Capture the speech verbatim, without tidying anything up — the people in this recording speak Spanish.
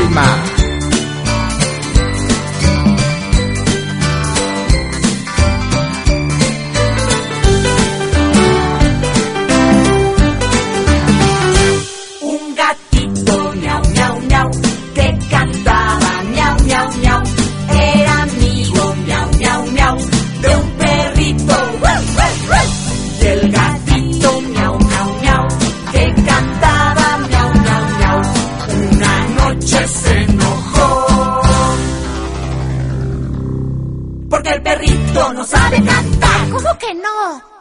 Vilma. Un gatito miau, miau, miau, que cantaba miau, miau, miau. Era amigo miau, miau, miau, de un perrito. ¡Ruff, ruff, ruff! Y el gatito miau, miau, miau, que cantaba miau, miau, miau. Una noche se enojó porque el perrito no sabe cantar. ¿Cómo que no?